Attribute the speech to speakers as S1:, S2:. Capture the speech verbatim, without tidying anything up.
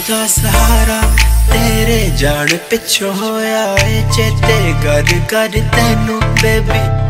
S1: दा सहारा तेरे जान पिछों होया ए चेते कर कर तैनू बेबी